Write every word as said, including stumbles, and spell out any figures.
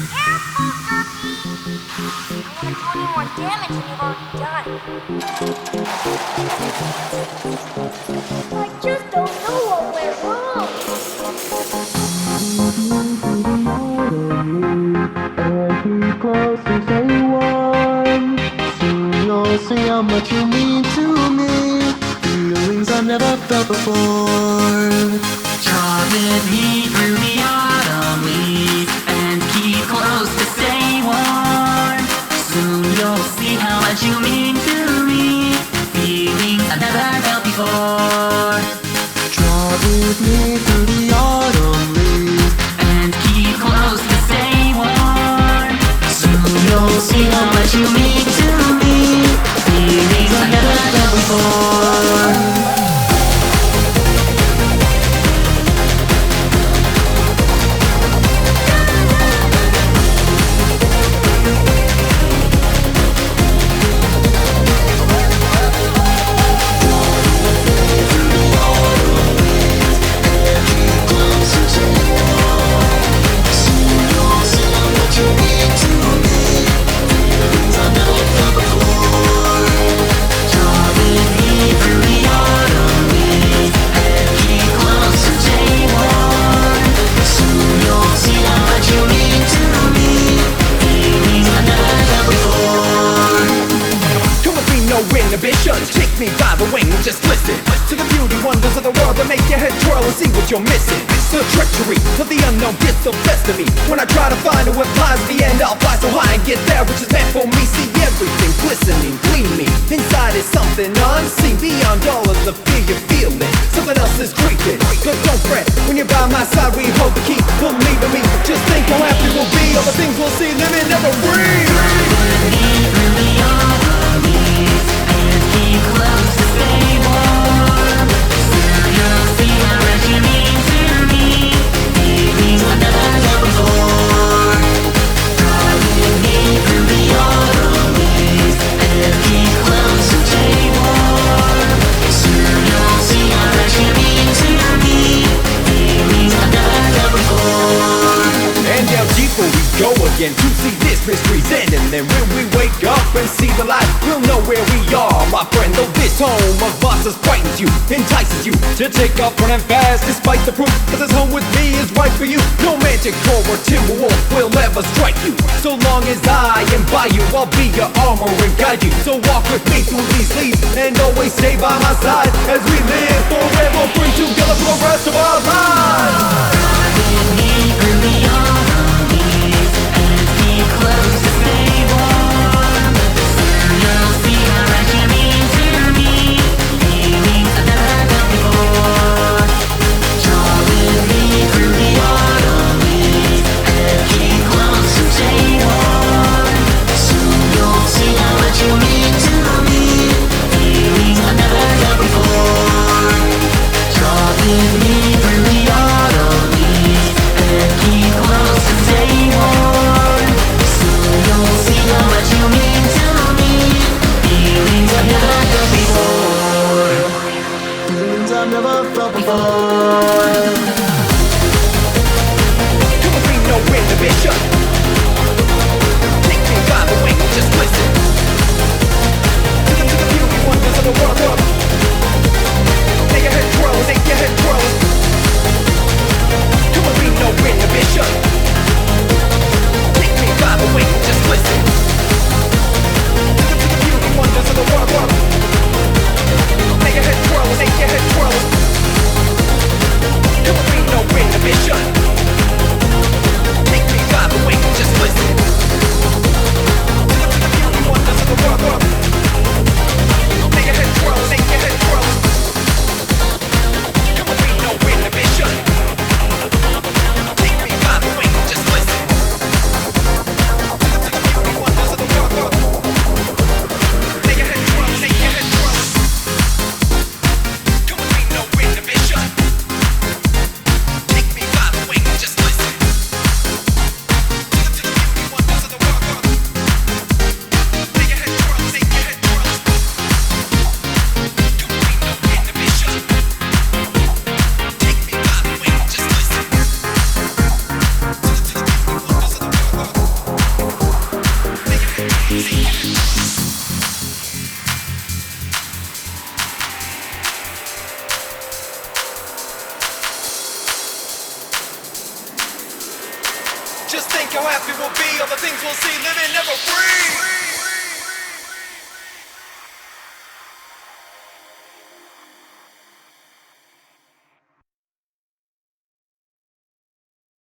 Careful, Cookie! I don't want to do any more damage than you've already done. I just don't know what went wrong. And keep close and stay warm. Soon you'll see how much you mean to me. Feelings I've never felt before. Draw with me through the autumn leaves and keep close to stay warm. Soon you'll see how much you mean to me. Feelings I've never felt before. Draw with me through the autumn leaves and keep close to stay warm. Soon you'll see how much you mean to me. Feelings I've never felt before. Inhibitions kick me by the wing, just listen to the beauty wonders of the world that make your head twirl and see what you're missing. The treachery of the unknown gets the best of me. When I try to find who it flies, at the end I'll fly so high and get there, which is meant for me. See everything glistening, gleaming. Inside is something unseen, beyond all of the fear you're feeling. Something else is creeping, but don't fret. When you're by my side, we hold the key. Believe in me, just think how happy we'll be. All the things we'll see, living, never breathe. Keep close to stay warm. Soon you'll see how much you mean to me. Feelings I've never felt before. Draw with me through the autumn leaves and keep close to stay warm. Soon you'll see how much you mean to me. Feelings I've never felt before. And down deeper we go again to see this mystery's end. And then when we wake up and see the light, we'll know where we are, my friend. Though this home of bosses frightens you, entices you to take off running fast despite the proof that this home with me is right for you. No magic core or timberwolf will ever strike you. So long as I am by you, I'll be your armor and guide you. So walk with me through these leaves and always stay by my side as we live forever, free together for the rest of our lives. Close to stay warm. Soon you'll see how much you mean to me. Feelings I've never felt before. Draw with me through the autumn leaves and keep close to stay warm. Soon you'll see how much you mean to me. Feelings I've never felt before. Draw with me through the autumn leaves and keep think how happy we'll be, all the things we'll see, living never free.